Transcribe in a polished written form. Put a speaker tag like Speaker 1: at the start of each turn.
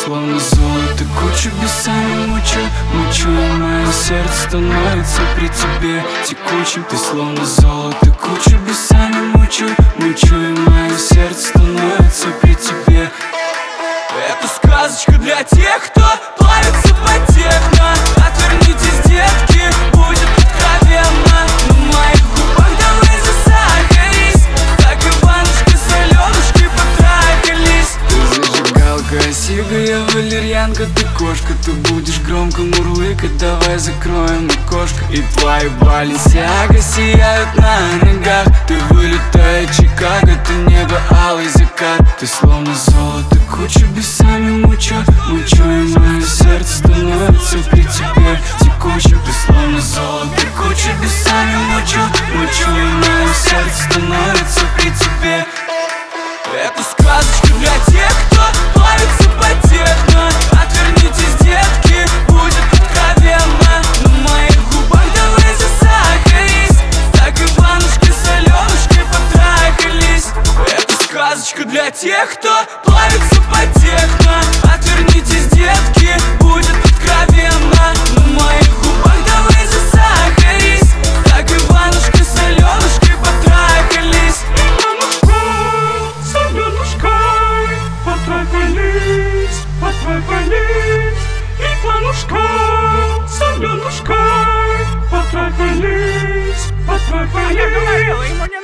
Speaker 1: словно золото, кучу бесами мучу, и мое сердце становится при тебе текучим. Ты словно золото, кучу бесами мучу, и мое сердце становится при тебе. Это сказочка для тех, кто плавится по техно. Отвернитесь, детки, будет откровенно. На моих губах давай засахарись, как Иванушка с Аленушкой потрахались. Ты зажигалка, сига, я валерьянка. Ты кошка, ты будешь громко мурлыкать. Давай закроем окошко. И твои Баленсиага сияют на ногах. Ты вылетая Чикаго, ты небо, алый закат. Ты словно золото, кучу бесами мучу, и мое сердце становится при тебе текучим. Ты словно золото, кучу бесами мучу, и мое сердце становится при тебе. Это сказочка для тех, кто плавится по техно. Отвернитесь, детки, будет откровенно. На моих губах давай засахарись, так Иванушки с Аленушкой потрахались. Это сказочка для тех, кто плавится по техно. Отвернитесь, детки, будет откровенно. На моих губах давай засахарись, так Иванушка с Аленушкой потрахались.
Speaker 2: Иванушка с Аленушкой потрахались, потрахались.
Speaker 3: Я говорила ему не